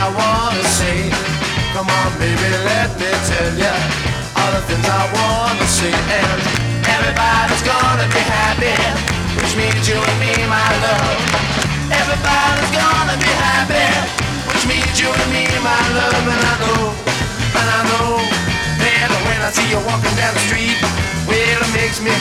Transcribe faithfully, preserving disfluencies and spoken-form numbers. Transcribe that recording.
wanna say. Come on, baby, let me tell ya all the things I wanna say. And everybody's gonna be happy, which means you and me, my love. Everybody's gonna be happy, which means you and me, my love. And I know, and I know, and when I see you walking down the street,